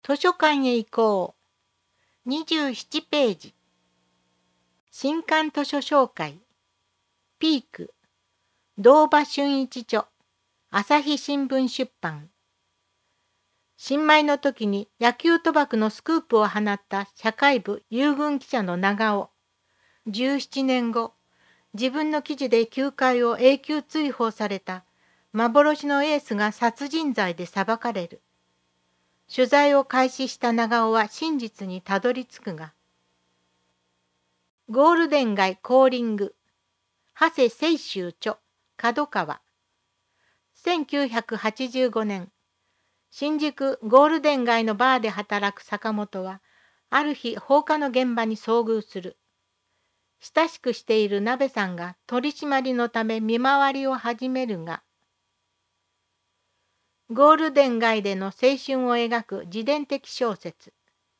図書館へ行こう。27ページ。新刊図書紹介。ピーク。堂場俊一著。朝日新聞出版。新米の時に野球賭博のスクープを放った社会部遊軍記者の長尾。17年後、自分の記事で球界を永久追放された幻のエースが殺人罪で裁かれる。取材を開始した長尾は真実にたどり着くが、ゴールデン街コーリング、長谷清舟著、角川。1985年、新宿ゴールデン街のバーで働く坂本は、ある日放火の現場に遭遇する。親しくしている鍋さんが取り締まりのため見回りを始めるが、ゴールデン街での青春を描く自伝的小説。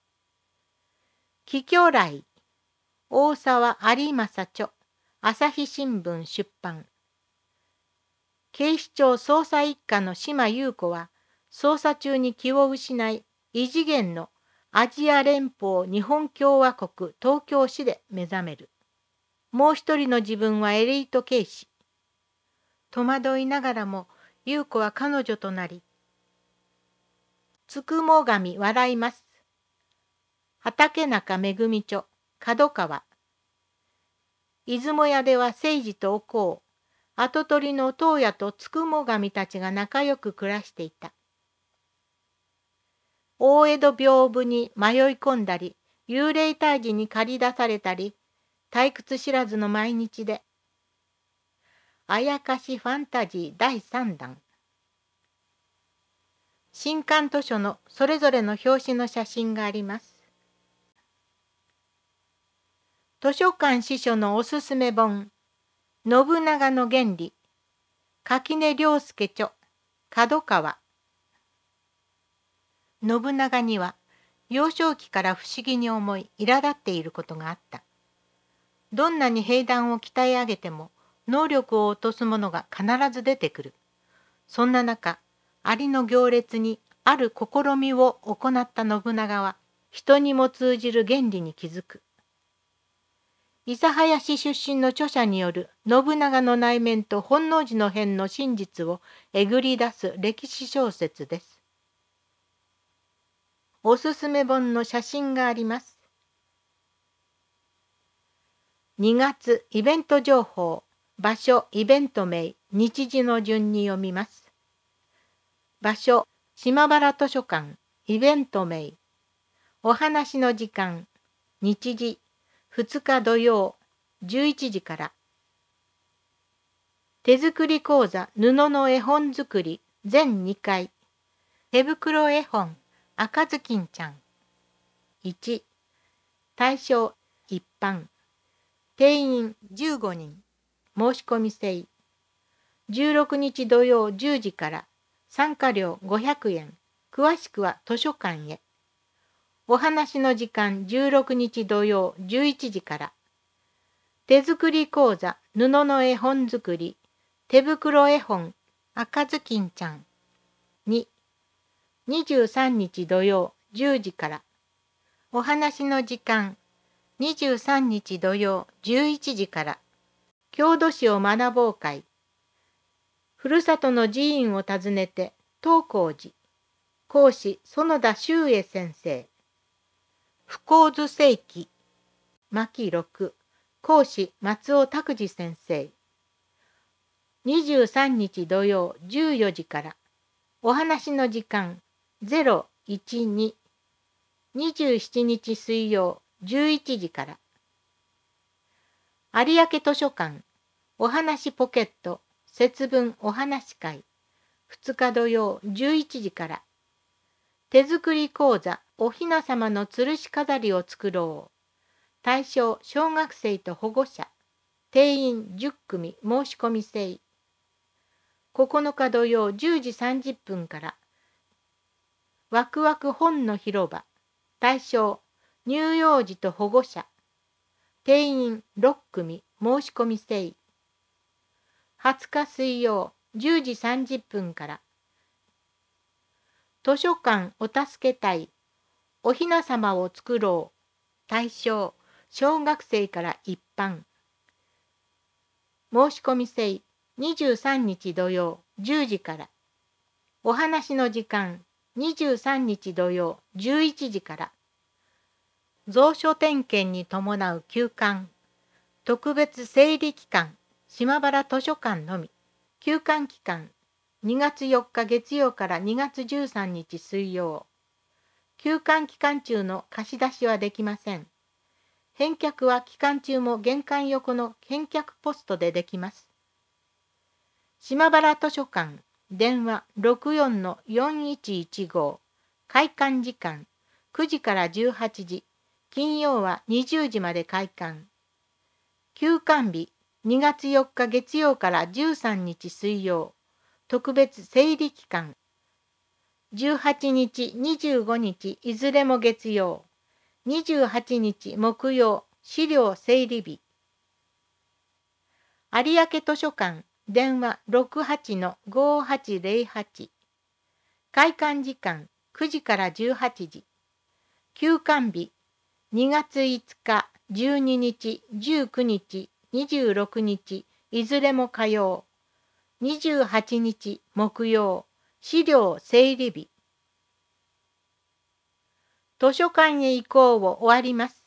帰郷来、大沢有正著、朝日新聞出版。警視庁捜査一課の島優子は、捜査中に気を失い、異次元のアジア連邦日本共和国東京市で目覚める。もう一人の自分はエリート警視。戸惑いながらも、優子は彼女となり、つくも神笑います。畠中めぐみ著、角川。出雲屋では誠治とおこう、跡取りの東野とつくも神たちが仲良く暮らしていた。大江戸屏風に迷い込んだり、幽霊退治に駆り出されたり、退屈知らずの毎日で、あやかしファンタジー第3弾。新刊図書のそれぞれの表紙の写真があります。図書館司書のおすすめ本、信長の原理、垣根良介著、角川。信長には、幼少期から不思議に思い、苛立っていることがあった。どんなに兵団を鍛え上げても、能力を落とす者が必ず出てくる。そんな中、アリの行列にある試みを行った信長は、人にも通じる原理に気づく。諫早市出身の著者による信長の内面と本能寺の変の真実をえぐり出す歴史小説です。おすすめ本の写真があります。2月イベント情報、場所、イベント名、日時の順に読みます。場所、島原図書館、イベント名。お話の時間、日時、2日土曜、11時から。手作り講座、布の絵本作り、全2回。手袋絵本、赤ずきんちゃん。1、対象、一般。定員15人。申し込み制。16日土曜10時から。参加料500円。詳しくは図書館へ。お話の時間16日土曜11時から。手作り講座、布の絵本作り。手袋絵本、赤ずきんちゃん。2、23日土曜10時から。お話の時間23日土曜11時から。郷土史を学ぼう会。ふるさとの寺院を訪ねて東光寺。講師園田修英先生。不幸図世紀。巻6。講師松尾拓司先生。23日土曜14時から。お話の時間012。27日水曜11時から。有明図書館お話ポケット節分お話会2日土曜11時から。手作り講座お雛様の吊るし飾りを作ろう。対象小学生と保護者。定員10組申し込み制。9日土曜10時30分から。ワクワク本の広場。対象乳幼児と保護者。定員6組申し込み制。20日水曜10時30分から。図書館お助け隊おひなさまを作ろう。対象、小学生から一般。申し込み制、23日土曜10時から。お話の時間、23日土曜11時から。蔵書点検に伴う休館。特別整理期間、島原図書館のみ。休館期間、2月4日月曜から2月13日水曜。休館期間中の貸し出しはできません。返却は期間中も玄関横の返却ポストでできます。島原図書館、電話64-4115、開館時間9時から18時、金曜は20時まで開館。休館日、2月4日月曜から13日水曜、特別整理期間。18日、25日、いずれも月曜。28日木曜、資料整理日。有明図書館、電話68-5808。開館時間9時から18時。休館日、2月5日、12日、19日、26日、いずれも火曜。28日木曜、資料整理日。図書館へ行こうを終わります。